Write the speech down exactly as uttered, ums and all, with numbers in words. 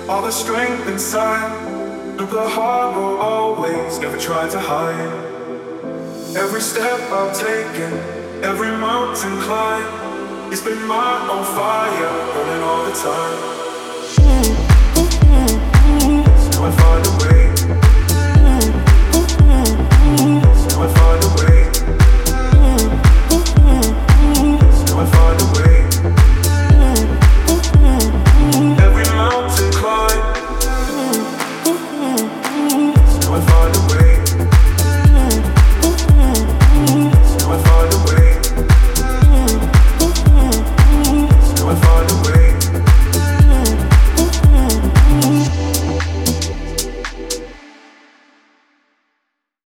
All the strength inside of the heart will always never try to hide. Every step I've taken, every mountain climb, it's been my own fire, burning all the time. Still I find a way.